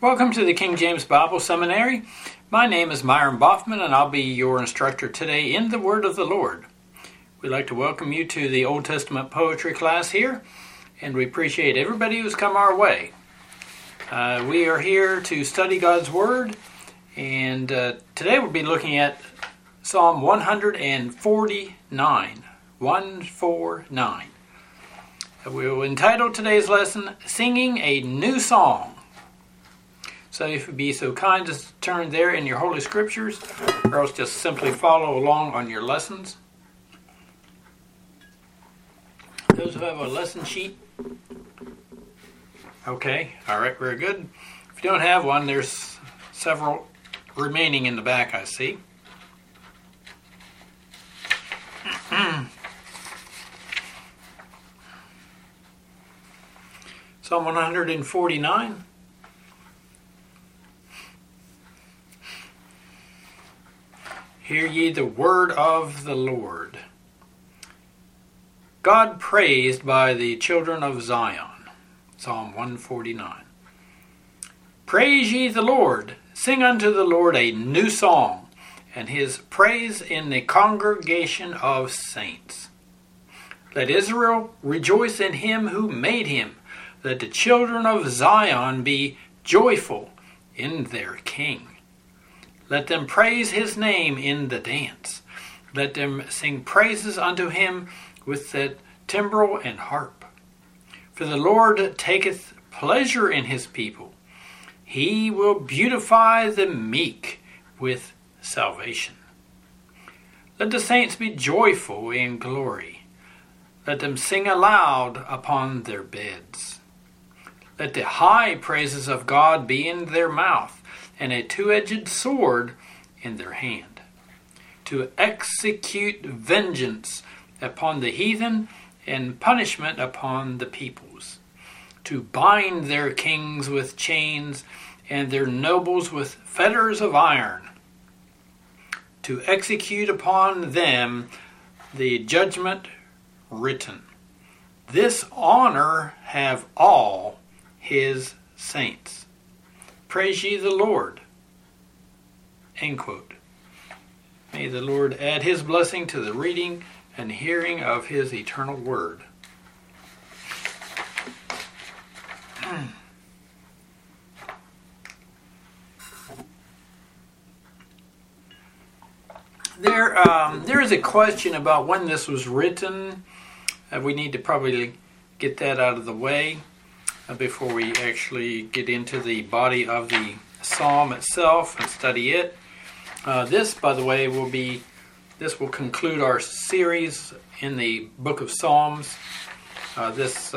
Welcome to the King James Bible Seminary. My name is Myron Boffman, and I'll be your instructor today in the Word of the Lord. We'd like to welcome you to the Old Testament poetry class here, and we appreciate everybody who's come our way. We are here to study God's Word, and today we'll be looking at Psalm 149. 149. We'll entitle today's lesson, Singing a New Song. So if you'd be so kind as to turn there in your Holy Scriptures, or else just simply follow along on your lessons. Those who have a lesson sheet. Okay, alright, very good. If you don't have one, there's several remaining in the back, I see. Psalm 149. Hear ye the word of the Lord. God praised by the children of Zion. Psalm 149. Praise ye the Lord. Sing unto the Lord a new song, and his praise in the congregation of saints. Let Israel rejoice in him who made him. Let the children of Zion be joyful in their King. Let them praise his name in the dance. Let them sing praises unto him with the timbrel and harp. For the Lord taketh pleasure in his people. He will beautify the meek with salvation. Let the saints be joyful in glory. Let them sing aloud upon their beds. Let the high praises of God be in their mouth, and a two-edged sword in their hand, to execute vengeance upon the heathen and punishment upon the peoples, to bind their kings with chains and their nobles with fetters of iron, to execute upon them the judgment written. This honor have all his saints. Praise ye the Lord. End quote. May the Lord add his blessing to the reading and hearing of his eternal word. There is a question about when this was written. We need to probably get that out of the way before we actually get into the body of the psalm itself and study it. This, by the way, will conclude our series in the book of Psalms this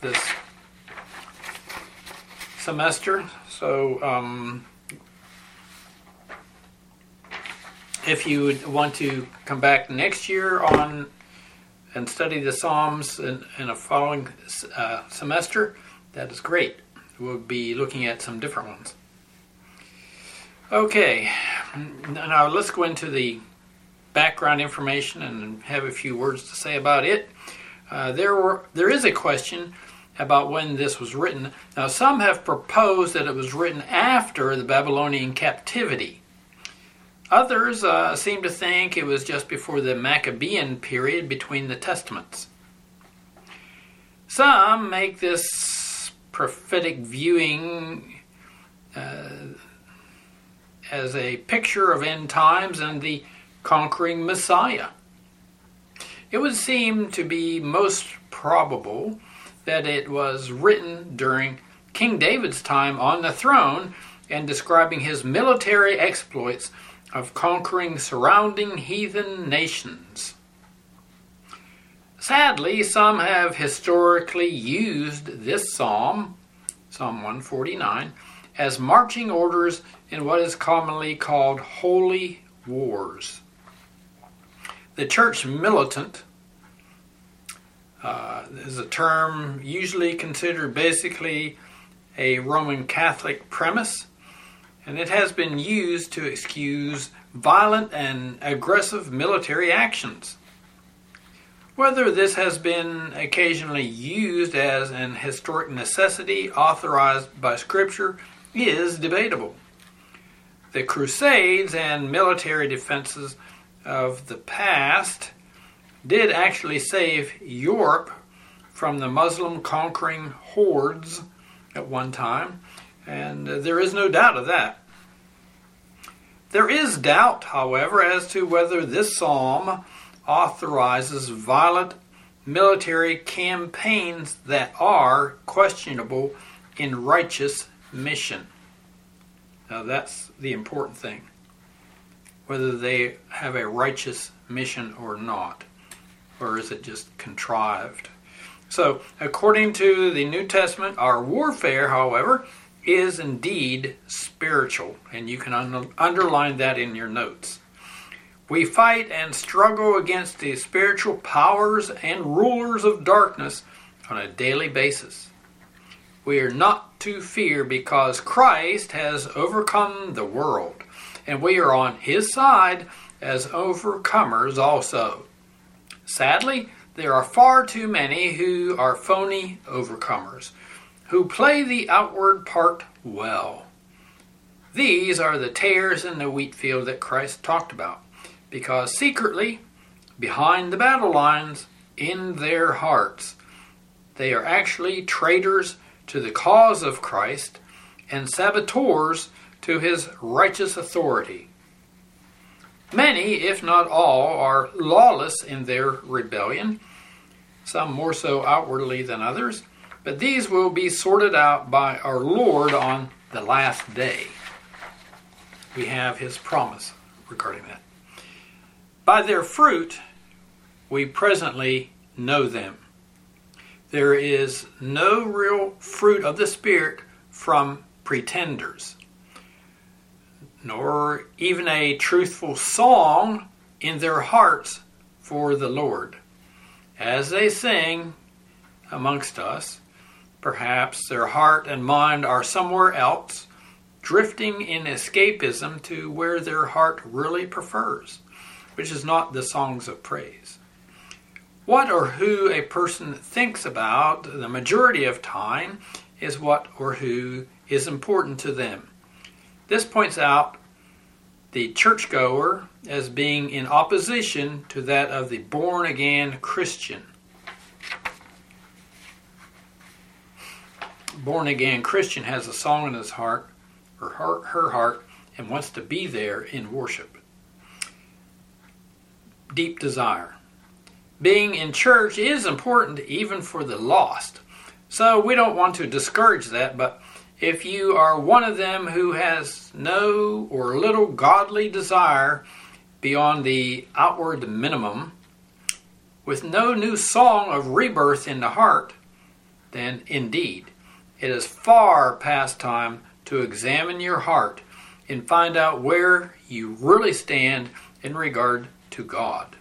semester. So if you would want to come back next year on and study the Psalms in a following semester, that is great. We'll be looking at some different ones. Okay, now let's go into the background information and have a few words to say about it. There is a question about when this was written. Now, some have proposed that it was written after the Babylonian captivity. Others seem to think it was just before the Maccabean period between the Testaments. Some make this prophetic viewing as a picture of end times and the conquering Messiah. It would seem to be most probable that it was written during King David's time on the throne and describing his military exploits of conquering surrounding heathen nations. Sadly, some have historically used this psalm, Psalm 149, as marching orders in what is commonly called holy wars. The church militant is a term usually considered basically a Roman Catholic premise, and it has been used to excuse violent and aggressive military actions. Whether this has been occasionally used as an historic necessity authorized by Scripture is debatable. The Crusades and military defenses of the past did actually save Europe from the Muslim conquering hordes at one time, and there is no doubt of that. There is doubt, however, as to whether this psalm authorizes violent military campaigns that are questionable in righteous mission. Now that's the important thing, whether they have a righteous mission or not, or is it just contrived? So, according to the New Testament, our warfare, however, is indeed spiritual, and you can underline that in your notes. We fight and struggle against the spiritual powers and rulers of darkness on a daily basis. We are not to fear because Christ has overcome the world, and we are on His side as overcomers also. Sadly, there are far too many who are phony overcomers, who play the outward part well. These are the tares in the wheat field that Christ talked about, because secretly, behind the battle lines, in their hearts, they are actually traitors to the cause of Christ and saboteurs to His righteous authority. Many, if not all, are lawless in their rebellion, some more so outwardly than others, but these will be sorted out by our Lord on the last day. We have His promise regarding that. By their fruit, we presently know them. There is no real fruit of the Spirit from pretenders, nor even a truthful song in their hearts for the Lord. As they sing amongst us, perhaps their heart and mind are somewhere else, drifting in escapism to where their heart really prefers, which is not the songs of praise. What or who a person thinks about the majority of time is what or who is important to them. This points out the churchgoer as being in opposition to that of the born-again Christian. Born-again Christian has a song in his heart, or her heart, and wants to be there in worship. Deep desire. Being in church is important even for the lost. So we don't want to discourage that, but if you are one of them who has no or little godly desire beyond the outward minimum, with no new song of rebirth in the heart, then indeed it is far past time to examine your heart and find out where you really stand in regard to God.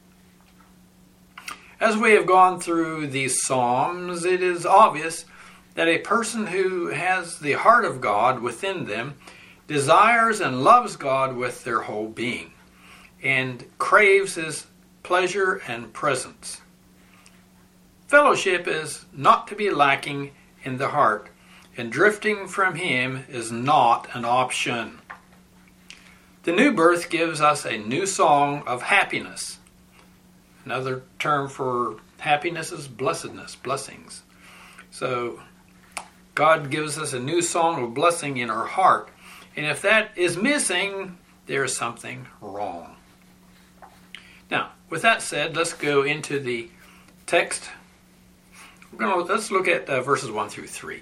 As we have gone through these Psalms, it is obvious that a person who has the heart of God within them desires and loves God with their whole being and craves His pleasure and presence. Fellowship is not to be lacking in the heart, and drifting from Him is not an option. The new birth gives us a new song of happiness. Another term for happiness is blessedness, blessings. So God gives us a new song of blessing in our heart. And if that is missing, there's something wrong. Now, with that said, let's go into the text. Let's look at verses 1 through 3.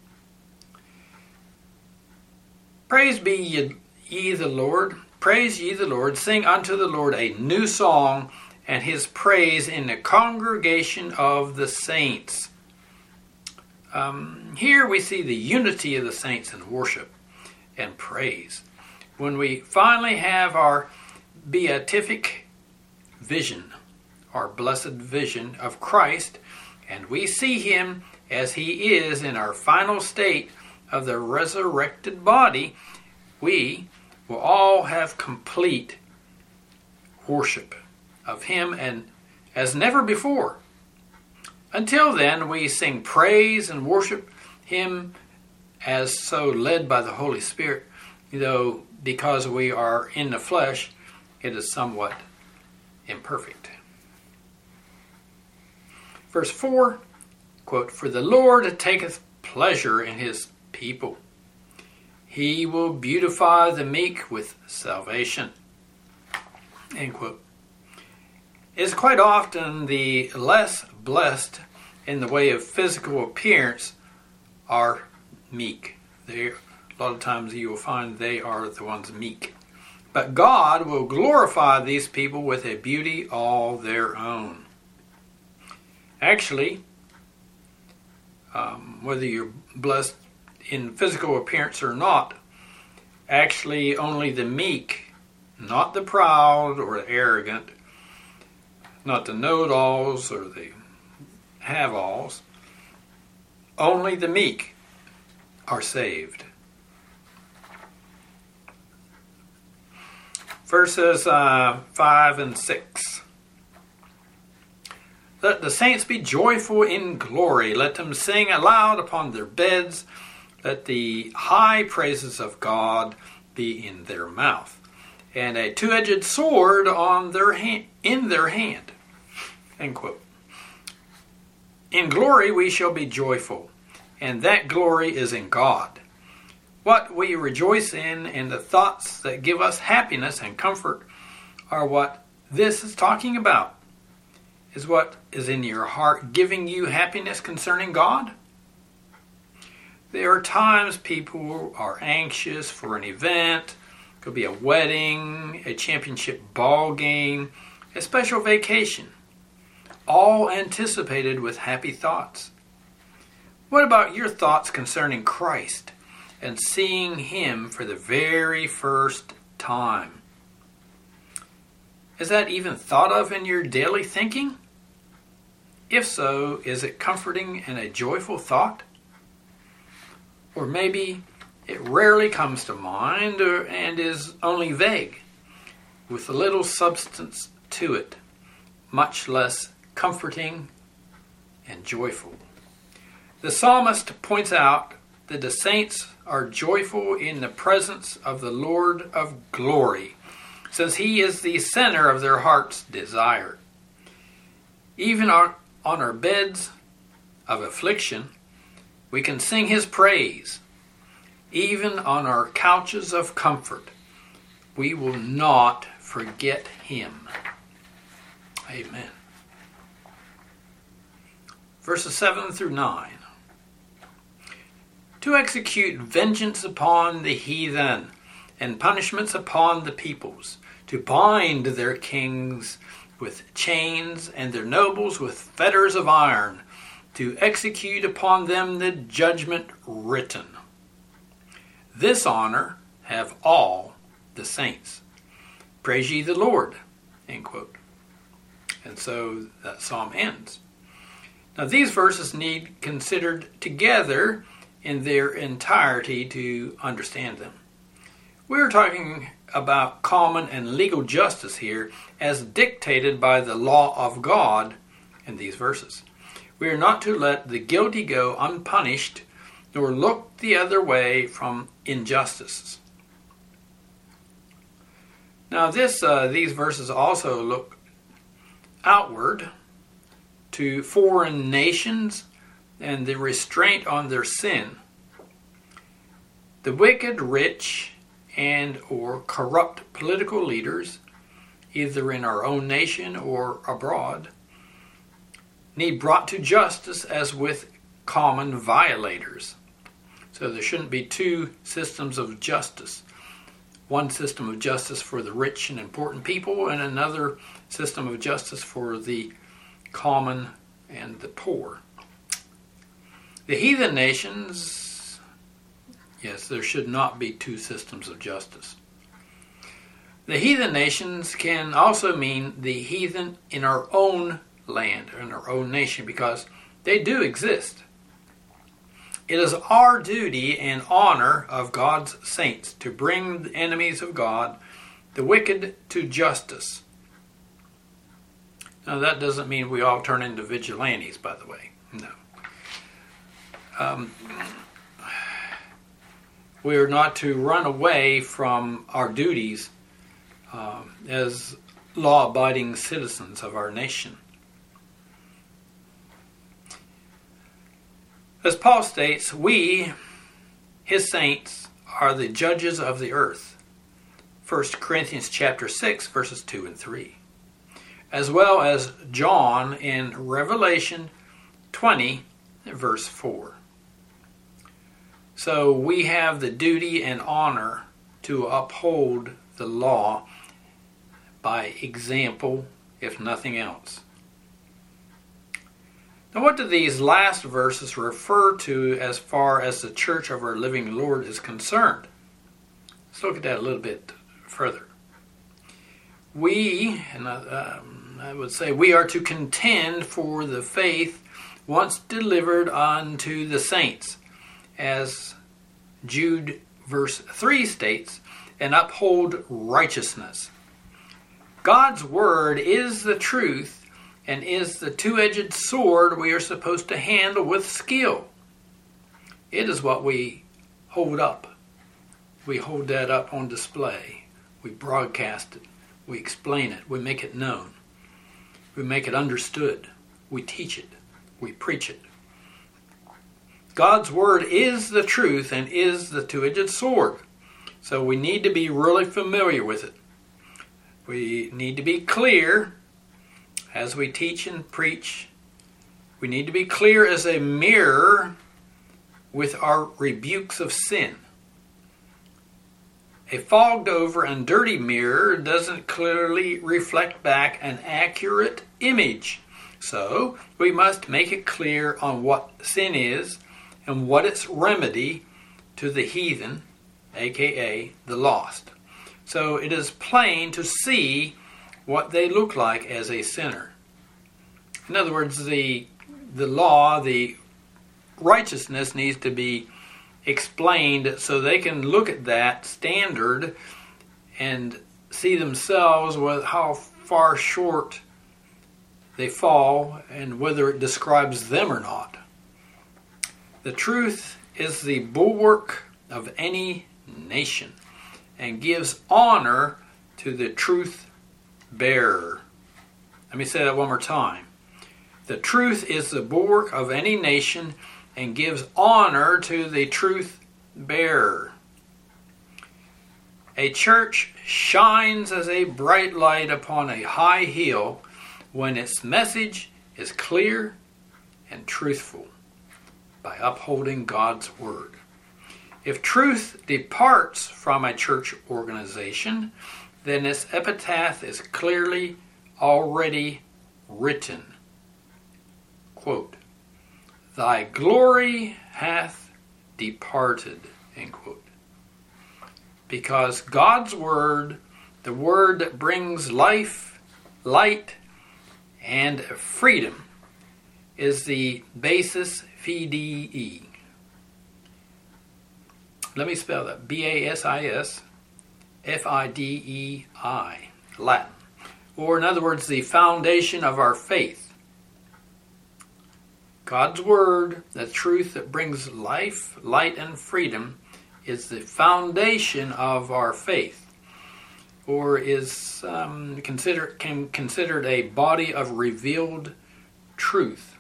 Praise be ye the Lord. Praise ye the Lord. Sing unto the Lord a new song, and His praise in the congregation of the saints. Here we see the unity of the saints in worship and praise. When we finally have our beatific vision, our blessed vision of Christ, and we see Him as He is in our final state of the resurrected body, we will all have complete worship of Him and as never before. Until then, we sing praise and worship Him as so led by the Holy Spirit, though because we are in the flesh, it is somewhat imperfect. Verse 4, quote, "For the Lord taketh pleasure in his people. He will beautify the meek with salvation." End quote. It's quite often the less blessed in the way of physical appearance are meek. A lot of times you will find they are the ones meek. But God will glorify these people with a beauty all their own. Actually, whether you're blessed in physical appearance or not, actually only the meek, not the proud or the arrogant, not the know-it-alls or the have-alls, only the meek are saved. Verses 5 and 6. "Let the saints be joyful in glory. Let them sing aloud upon their beds. Let the high praises of God be in their mouth, and a two-edged sword in their hand." End quote. In glory we shall be joyful, and that glory is in God. What we rejoice in and the thoughts that give us happiness and comfort are what this is talking about. Is what is in your heart giving you happiness concerning God? There are times people are anxious for an event. It could be a wedding, a championship ball game, a special vacation, all anticipated with happy thoughts. What about your thoughts concerning Christ and seeing Him for the very first time? Is that even thought of in your daily thinking? If so, is it comforting and a joyful thought? Or maybe it rarely comes to mind and is only vague, with little substance to it, much less comforting and joyful. The psalmist points out that the saints are joyful in the presence of the Lord of glory, since He is the center of their heart's desire. Even on our beds of affliction, we can sing His praise. Even on our couches of comfort, we will not forget Him. Amen. Verses 7 through 9. "To execute vengeance upon the heathen, and punishments upon the peoples, to bind their kings with chains, and their nobles with fetters of iron, to execute upon them the judgment written. This honor have all the saints. Praise ye the Lord." End quote. And so that psalm ends. Now these verses need considered together in their entirety to understand them. We're talking about common and legal justice here as dictated by the law of God in these verses. We are not to let the guilty go unpunished, nor look the other way from injustices. Now these verses also look outward to foreign nations and the restraint on their sin. The wicked, rich, and or corrupt political leaders, either in our own nation or abroad, need brought to justice as with common violators. So there shouldn't be two systems of justice. One system of justice for the rich and important people, and another system of justice for the common and the poor. The heathen nations, yes, there should not be two systems of justice. The heathen nations can also mean the heathen in our own land, in our own nation, because they do exist. It is our duty and honor of God's saints to bring the enemies of God, the wicked, to justice. Now that doesn't mean we all turn into vigilantes, by the way. No. We are not to run away from our duties as law-abiding citizens of our nation. As Paul states, we, his saints, are the judges of the earth. 1 Corinthians chapter 6, verses 2 and 3. As well as John in Revelation 20, verse 4. So we have the duty and honor to uphold the law by example, if nothing else. Now, what do these last verses refer to as far as the church of our living Lord is concerned? Let's look at that a little bit further. We, and I would say we are to contend for the faith once delivered unto the saints, as Jude verse 3 states, and uphold righteousness. God's word is the truth and is the two-edged sword we are supposed to handle with skill. It is what we hold up. We hold that up on display. We broadcast it. We explain it. We make it known. We make it understood. We teach it. We preach it. God's word is the truth and is the two-edged sword. So we need to be really familiar with it. We need to be clear as we teach and preach. We need to be clear as a mirror with our rebukes of sin. A fogged over and dirty mirror doesn't clearly reflect back an accurate image. So we must make it clear on what sin is and what its remedy to the heathen, aka the lost. So it is plain to see what they look like as a sinner. In other words, the law, the righteousness needs to be explained so they can look at that standard and see themselves with how far short they fall and whether it describes them or not. The truth is the bulwark of any nation and gives honor to the truth bearer. Let me say that one more time. The truth is the bulwark of any nation and gives honor to the truth bearer. A church shines as a bright light upon a high hill when its message is clear and truthful by upholding God's word. If truth departs from a church organization, then its epitaph is clearly already written. Quote, "Thy glory hath departed," end quote. Because God's word, the word that brings life, light, and freedom, is the basis fidei. Let me spell that. basis fidei, Latin. Or in other words, the foundation of our faith. God's word, the truth that brings life, light, and freedom, is the foundation of our faith, or is considered a body of revealed truth.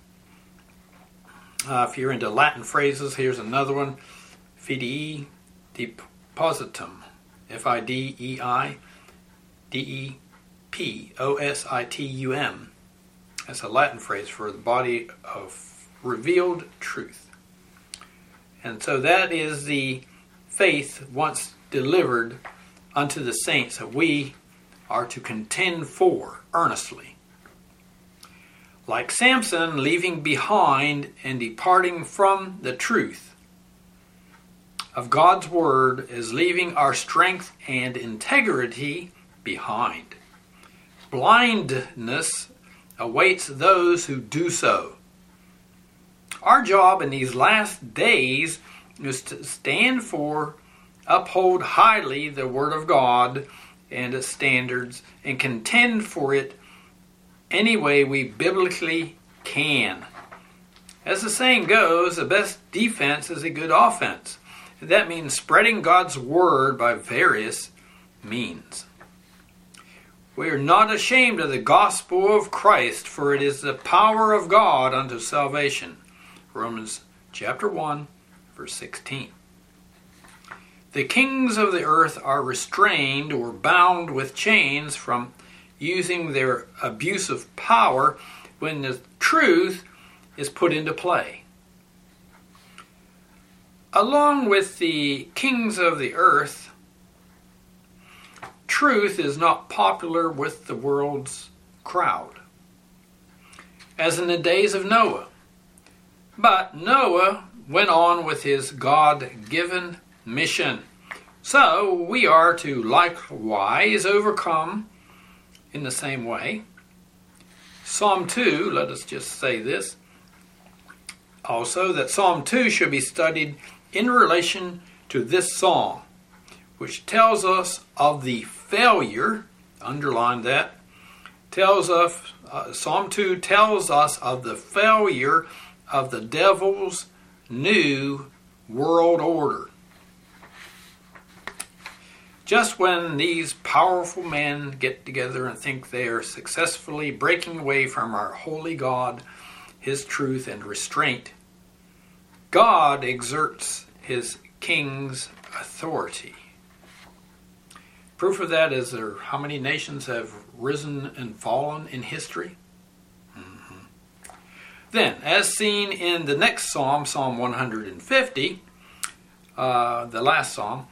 If you're into Latin phrases, here's another one. Fidei depositum. Fidei depositum. That's a Latin phrase for the body of revealed truth. And so that is the faith once delivered unto the saints that we are to contend for earnestly. Like Samson leaving behind and departing from the truth of God's word is leaving our strength and integrity behind. Blindness awaits those who do so. Our job in these last days is to stand for, uphold highly the Word of God and its standards, and contend for it any way we biblically can. As the saying goes, the best defense is a good offense. That means spreading God's word by various means. We are not ashamed of the gospel of Christ, for it is the power of God unto salvation. Romans chapter 1, verse 16. The kings of the earth are restrained or bound with chains from using their abusive power when the truth is put into play. Along with the kings of the earth, truth is not popular with the world's crowd, as in the days of Noah. But Noah went on with his God-given mission. So we are to likewise overcome in the same way. Psalm 2, let us just say this also, that Psalm 2 should be studied in relation to this psalm, which tells us of the failure, underline that, Psalm 2 tells us of the failure of the devil's new world order. Just when these powerful men get together and think they are successfully breaking away from our holy God, his truth and restraint, God exerts his king's authority. Proof of that is there how many nations have risen and fallen in history? Then, as seen in the next psalm, Psalm 150, the last psalm,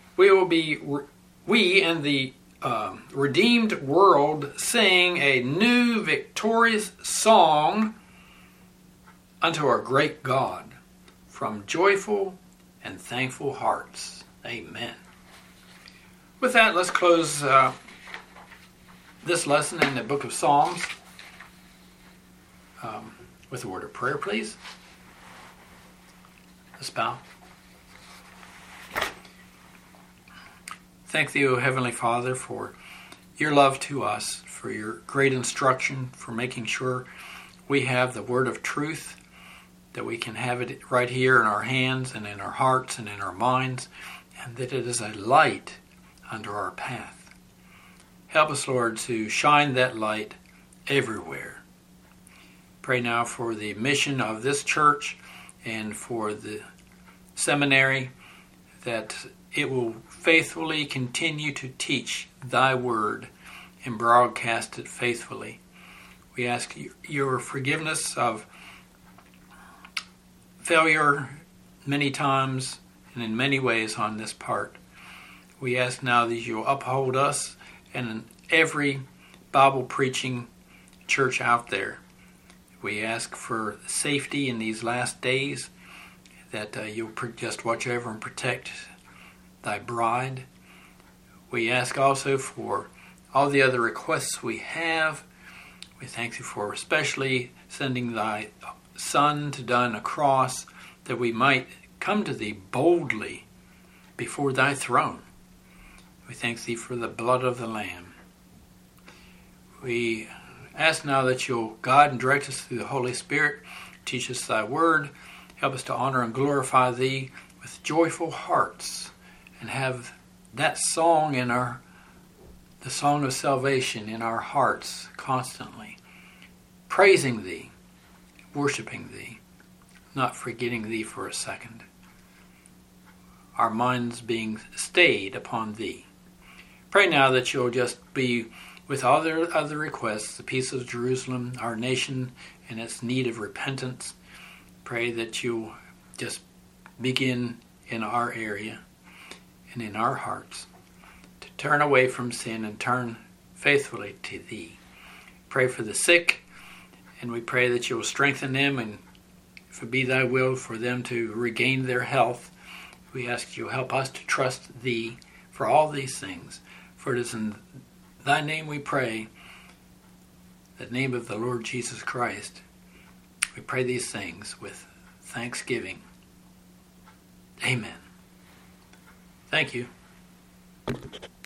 we and the redeemed world sing a new victorious song unto our great God from joyful and thankful hearts. Amen. With that, let's close this lesson in the book of Psalms with a word of prayer, please. Let's bow. Thank thee, O Heavenly Father, for your love to us, for your great instruction, for making sure we have the word of truth, that we can have it right here in our hands and in our hearts and in our minds, and that it is a light under our path. Help us, Lord, to shine that light everywhere. Pray now for the mission of this church and for the seminary, that it will faithfully continue to teach thy word and broadcast it faithfully. We ask your forgiveness of failure many times and in many ways on this part. We ask now that you'll uphold us and every Bible preaching church out there. We ask for safety in these last days, that you'll just watch over and protect thy bride. We ask also for all the other requests we have. We thank you for especially sending thy Son to die on a cross, that we might come to thee boldly before thy throne. We thank thee for the blood of the Lamb. We ask now that you'll guide and direct us through the Holy Spirit, teach us thy word, help us to honor and glorify thee with joyful hearts, and have that song the song of salvation in our hearts constantly, praising thee, worshiping thee, not forgetting thee for a second. Our minds being stayed upon thee. Pray now that you'll just be with all their other requests, the peace of Jerusalem, our nation and its need of repentance. Pray that you'll just begin in our area and in our hearts to turn away from sin and turn faithfully to thee. Pray for the sick, and we pray that you will strengthen them, and if it be thy will for them to regain their health, we ask you help us to trust thee for all these things. For it is in thy name we pray, the name of the Lord Jesus Christ. We pray these things with thanksgiving. Amen. Thank you.